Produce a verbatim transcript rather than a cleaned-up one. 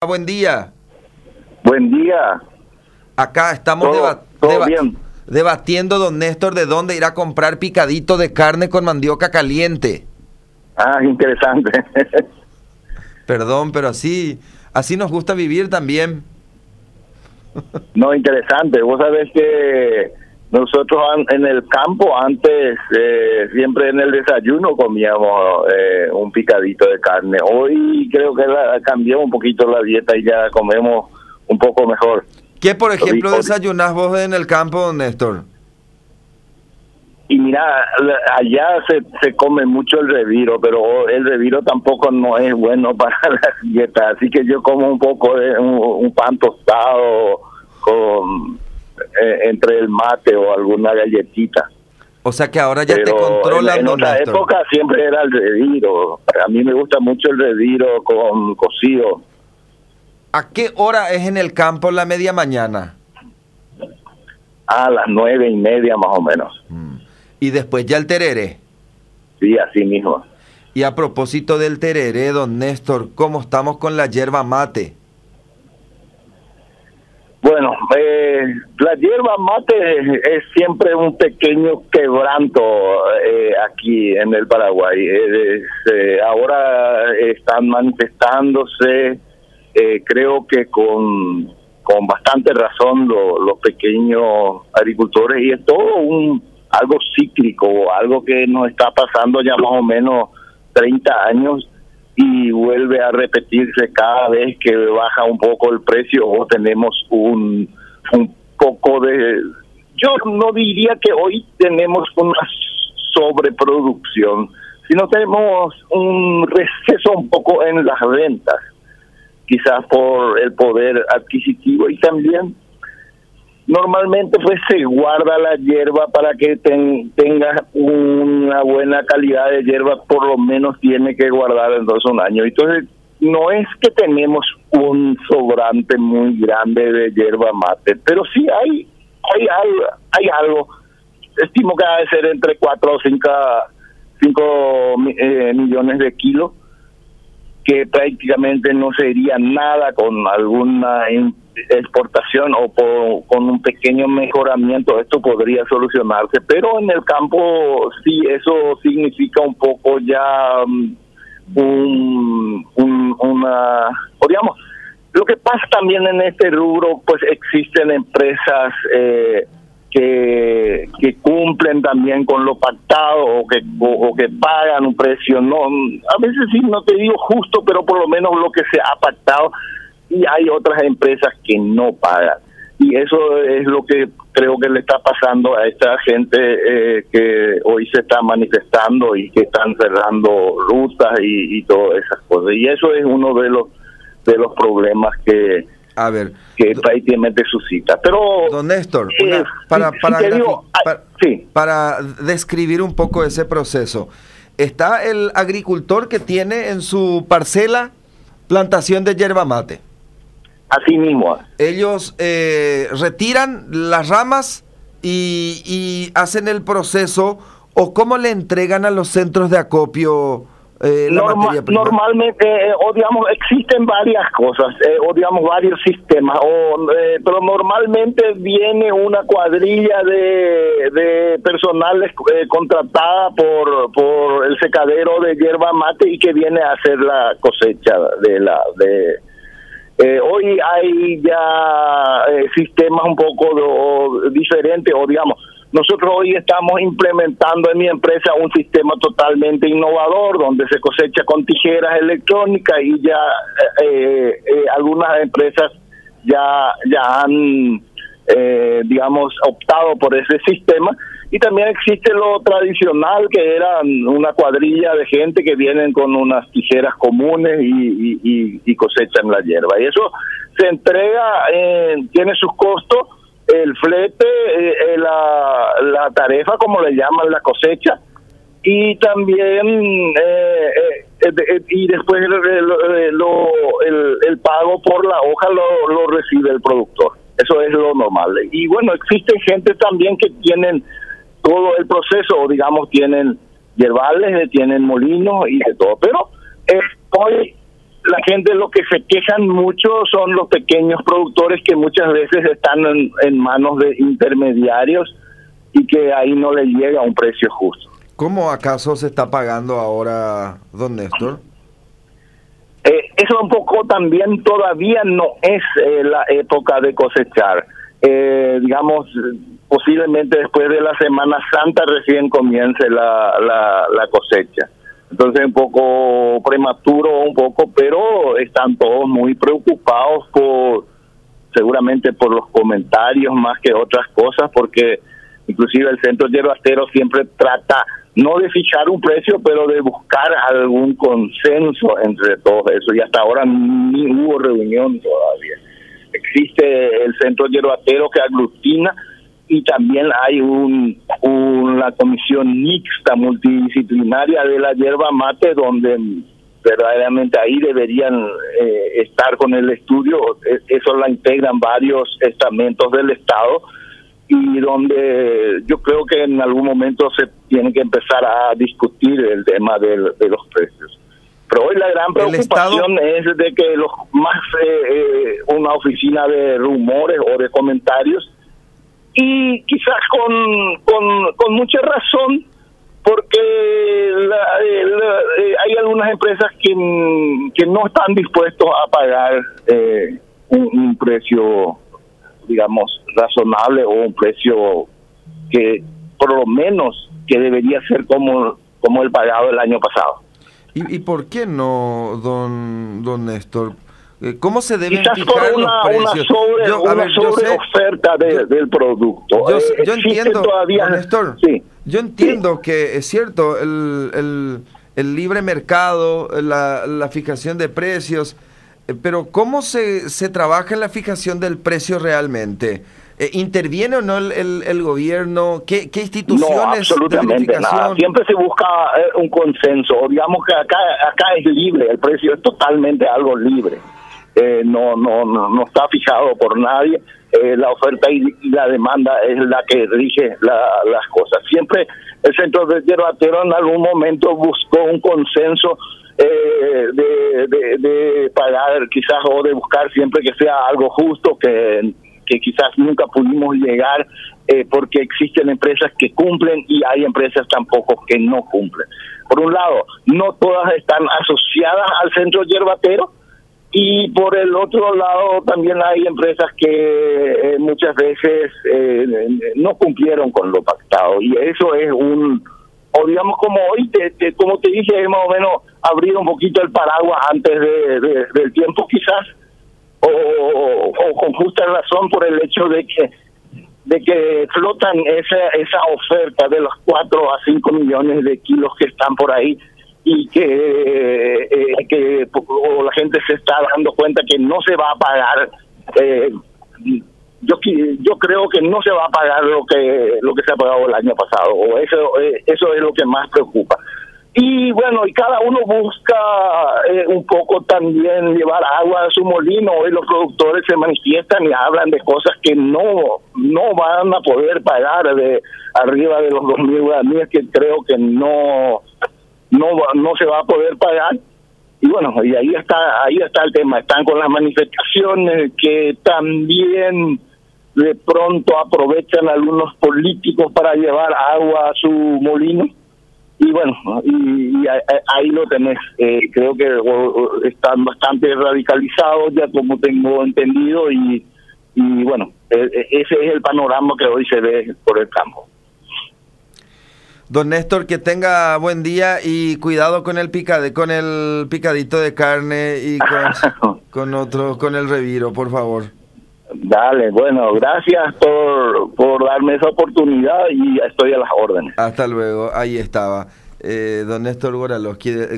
Buen día. Buen día. Acá estamos Todo, deba- todo deba- bien. debatiendo, don Néstor, de dónde ir a comprar picadito de carne con mandioca caliente. Ah, interesante. Perdón, pero así, así nos gusta vivir también. No, interesante. Vos sabés que nosotros an- en el campo antes, eh, siempre en el desayuno comíamos eh, un picadito de carne. Hoy creo que la, cambió un poquito la dieta y ya comemos un poco mejor. ¿Qué, por ejemplo, Hoy- hoy- desayunás vos en el campo, don Néstor? Y mira, la- allá se, se come mucho el reviro, pero el reviro tampoco no es bueno para la dieta. Así que yo como un poco de un, un pan tostado con eh, entre el mate o alguna galletita. O sea que ahora ya Pero te controlan, en, en don otra Néstor. época siempre era el reviro. A mí me gusta mucho el reviro con cocido. ¿A qué hora es en el campo la media mañana? A las nueve y media más o menos. Y después ya el tereré. Sí, así mismo. Y a propósito del tereré, don Néstor, ¿cómo estamos con la yerba mate? Bueno, eh, la hierba mate es, es siempre un pequeño quebranto eh, aquí en el Paraguay. Eh, es, eh, ahora están manifestándose, eh, creo que con, con bastante razón lo- los pequeños agricultores, y es todo un algo cíclico, algo que nos está pasando ya más o menos treinta años y vuelve a repetirse cada vez que baja un poco el precio o tenemos un, un poco de... Yo no diría que hoy tenemos una sobreproducción, sino tenemos un receso un poco en las ventas, quizás por el poder adquisitivo, y también normalmente pues se guarda la hierba para que ten, tenga una buena calidad de hierba, por lo menos tiene que guardar entonces un año. Entonces no es que tenemos un sobrante muy grande de hierba mate, pero sí hay hay algo, hay algo. Estimo que ha de ser entre cuatro o cinco, cinco eh, millones de kilos, que prácticamente no sería nada con alguna in- exportación o por, con un pequeño mejoramiento. Esto podría solucionarse, pero en el campo sí, eso significa un poco ya um, un, un, una, o digamos, lo que pasa también en este rubro, pues existen empresas eh, que que cumplen también con lo pactado o que o, o que pagan un precio, no, a veces sí, no te digo justo, pero por lo menos lo que se ha pactado, y hay otras empresas que no pagan, y eso es lo que creo que le está pasando a esta gente eh, que hoy se está manifestando y que están cerrando rutas y, y todas esas cosas, y eso es uno de los de los problemas que A ver, que do- prácticamente suscita. Pero don Néstor, eh, una- para, si- para, si te grafi- digo, ah, para- sí, para describir un poco ese proceso, está el agricultor que tiene en su parcela plantación de yerba mate. así mismo. Ellos eh, retiran las ramas y, y hacen el proceso, o cómo le entregan a los centros de acopio eh, la Norma- materia prima. normalmente, eh, o digamos, existen varias cosas, eh, o digamos, varios sistemas, o, eh, pero normalmente viene una cuadrilla de, de personal eh, contratada por, por el secadero de yerba mate y que viene a hacer la cosecha de la... de Eh, hoy hay ya eh, sistemas un poco de, o, diferentes, o digamos, nosotros hoy estamos implementando en mi empresa un sistema totalmente innovador donde se cosecha con tijeras electrónicas, y ya eh, eh, algunas empresas ya, ya han, eh, digamos, optado por ese sistema. Y también existe lo tradicional, que era una cuadrilla de gente que vienen con unas tijeras comunes y, y, y, y cosechan la hierba. Y eso se entrega, eh, tiene sus costos, el flete, eh, eh, la, la tarifa, como le llaman, la cosecha, y también eh, eh, eh, y después el, el, lo- el, el pago por la hoja lo, lo recibe el productor. Eso es lo normal. Y bueno, existe gente también que tienen todo el proceso, o digamos, tienen yerbales, tienen molinos y de todo, pero eh, hoy la gente lo que se quejan mucho son los pequeños productores que muchas veces están en, en manos de intermediarios y que ahí no le llega a un precio justo. ¿Cómo acaso se está pagando ahora, don Néstor? Eh, eso un poco también todavía no es eh, la época de cosechar. Eh, digamos, posiblemente después de la Semana Santa recién comience la, la, la cosecha. Entonces un poco prematuro, un poco, pero están todos muy preocupados por, seguramente por los comentarios más que otras cosas, porque inclusive el Centro Yerbastero siempre trata no de fijar un precio, pero de buscar algún consenso entre todos eso, y hasta ahora ni hubo reunión todavía. Existe el Centro Yerbastero que aglutina, y también hay un una comisión mixta multidisciplinaria de la yerba mate, donde verdaderamente ahí deberían eh, estar con el estudio. Eso la integran varios estamentos del Estado, y donde yo creo que en algún momento se tiene que empezar a discutir el tema de, de los precios. Pero hoy la gran preocupación es de que los más eh, eh, una oficina de rumores o de comentarios, y quizás con, con, con mucha razón, porque la, la, eh, hay algunas empresas que, que no están dispuestos a pagar eh, un, un precio, digamos, razonable, o un precio que por lo menos que debería ser como, como el pagado el año pasado. ¿Y, y por qué no, don, don Néstor? ¿Cómo se deben Quizás fijar por una, los precios? una sobre, yo, una ver, sobre sé, oferta de, yo, del producto. Yo, eh, yo entiendo, todavía, don Néstor, sí, yo entiendo sí. que es cierto, el, el, el libre mercado, la, la fijación de precios, eh, pero ¿cómo se, se trabaja en la fijación del precio realmente? Eh, ¿Interviene o no el, el, el gobierno? ¿Qué, qué instituciones No, absolutamente de nada. Siempre se busca eh, un consenso. Digamos que acá acá es libre, el precio es totalmente algo libre. Eh, no, no, no, no está fijado por nadie. Eh, la oferta y, y la demanda es la que rige la, las cosas. Siempre el Centro de Yerbatero en algún momento buscó un consenso eh, de, de, de pagar quizás, o de buscar siempre que sea algo justo, que que quizás nunca pudimos llegar, eh, porque existen empresas que cumplen y hay empresas tampoco que no cumplen. Por un lado, no todas están asociadas al Centro Yerbatero, y por el otro lado también hay empresas que eh, muchas veces eh, no cumplieron con lo pactado, y eso es un, o digamos como hoy, te, te, como te dije, es más o menos abrir un poquito el paraguas antes de, de, del tiempo quizás, O, o, o con justa razón por el hecho de que de que flotan esa esa oferta de los cuatro a cinco millones de kilos que están por ahí, y que eh, que o la gente se está dando cuenta que no se va a pagar. eh, yo yo creo que no se va a pagar lo que lo que se ha pagado el año pasado, o eso eh, eso es lo que más preocupa. Y bueno, y cada uno busca eh, un poco también llevar agua a su molino. Hoy los productores se manifiestan y hablan de cosas que no no van a poder pagar, de arriba de los dos mil guaraníes, que creo que no no no se va a poder pagar. Y bueno, y ahí está ahí está el tema. Están con las manifestaciones que también de pronto aprovechan algunos políticos para llevar agua a su molino. Y bueno, y, y ahí lo tenés. Eh, creo que o, están bastante radicalizados ya, como tengo entendido, y, y bueno, eh, ese es el panorama que hoy se ve por el campo. Don Néstor, que tenga buen día y cuidado con el picade, con el picadito de carne y con, con otro, con el reviro, por favor. Dale, bueno, gracias por, por darme esa oportunidad, y estoy a las órdenes. Hasta luego, ahí estaba. Eh, don Néstor Goralowski.